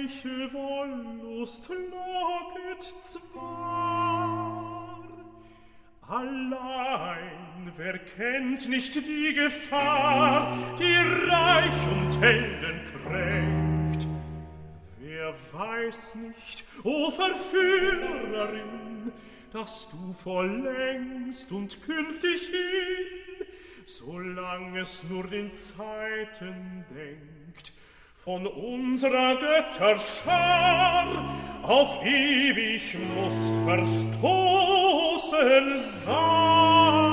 reiche Wollust locket zwar, allein wer kennt nicht die Gefahr, die Reich und Helden kränkt? Wer weiß nicht, o Verführerin, dass du vorlängst und künftig hin, solang es nur den Zeiten denkt, von unserer Götter Schar auf ewig musst verstoßen sein.